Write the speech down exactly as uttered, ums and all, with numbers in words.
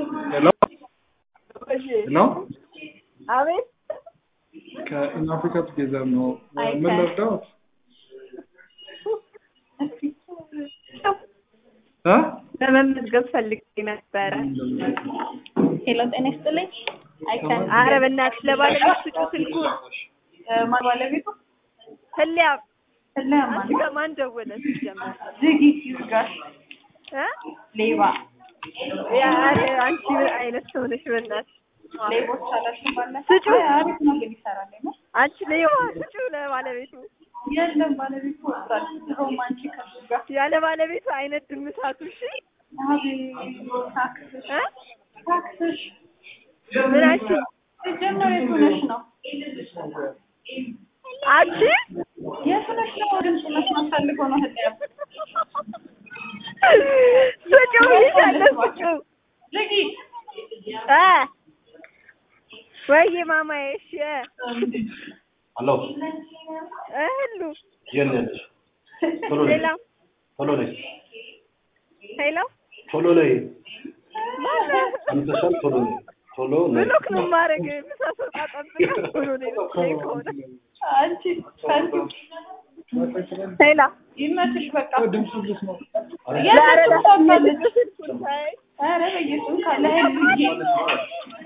Hello? Hello? አቤት ከኢን አፍሪካ ቱጌዘር ነው። ምን ልርዳዎት? እ ለመመዝገብ ፈልጌ ነበረ። ሄሎ ጤና ይስጥልኝ። አይከን ኧረ በእናትሽ ለባለቤት ስጪው ስልኩን። ማን ባለቤቱ? ህሊያ ህሊያ ማን? አንቺ ጋር ማን ደወለ ሲጀመር? ዝጊ ይዝጋሽ እ ሌባ ያ ኧረ አንቺ ምን አይነት ሰው ነሽ በእናትሽ? ሌቦች አላችሁ ማለት ስጪው። አሪፍ ነው ግን ይሰራል ነው። አንቺ ሌባ ስጪው ለባለቤቱ። የለም ባለቤቱ ወጣል። ድሮም አንቺ ከሱ ጋር ያለ ባለቤቱ አይነት ድምታቱ እሺ? አቤት ታክስሽ እ ታክስሽ ምን አንቺ ሲጀመር የቱ ነሽ ነው? አንቺ የቱ ነሽ ነው? ድምፅ መስማት ፈልጎ ነው ህሊያ ስጪው ይሻላል ስጪው። ዝጊ እ ወይ ማማዬ እሺ አሎ እህሉ የነሽ ቶሎ ነይ ሌላ ቶሎ ነይ ሄሎ ቶሎ ነይ ማለት አንተሻል ቶሎ ነይ ቶሎ ነይ ብሎክ ነው ማድረግ ምሳሰጣ ጠብቀ ቶሎ ነይ ከሆነ አንቺ ታንቱ ሄሎ ይመችሽ በቃ ድምፁ ልስማ። ያረ ዛሬ ተሰማለች ለምን ኧረ በየሱም ካለ ህልዬ